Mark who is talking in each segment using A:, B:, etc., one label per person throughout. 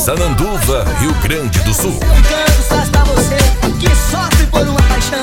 A: Sananduva, Rio Grande do Sul.
B: Eu canto só pra você que sofre por uma paixão.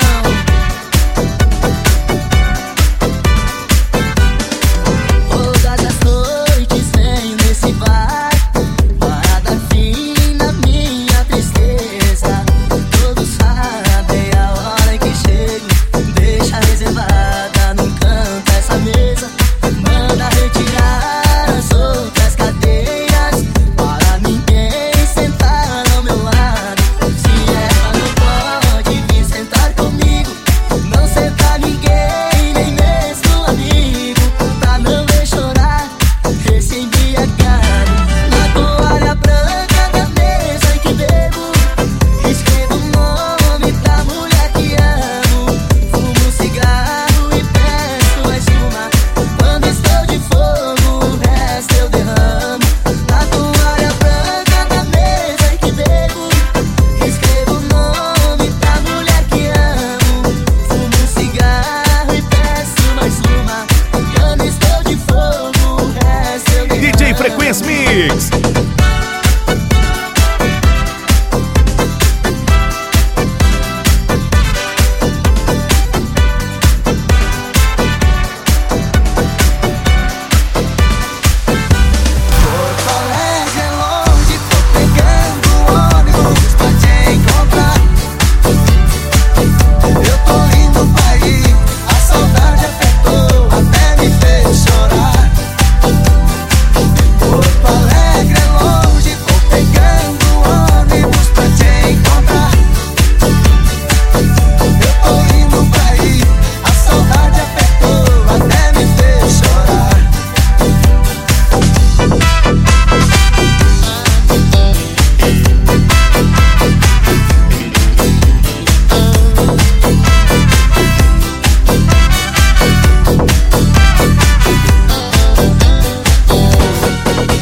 B: Todas as noites venho nesse bar para dar fim na minha tristeza. Todos sabem a hora que chego, deixa reservada num canto essa mesa. Manda retirar as outras cadeiras para ninguém sentar ao meu lado. Se ela não pode vir sentar comigo, não senta ninguém, nem mesmo amigo, pra não ver chorar esse embriagado. Na toalha branca da mesa em que bebo, escrevo o nome da mulher que amo. Fumo um cigarro e peço mais uma. Quando estou de fogo, o resto eu derramo. Na toalha branca da mesa em que bebo, escrevo o nome da mulher que amo. Fumo um cigarro e peço mais uma. Quando estou de fogo, o resto eu derramo.
A: DJ Frequência Mix.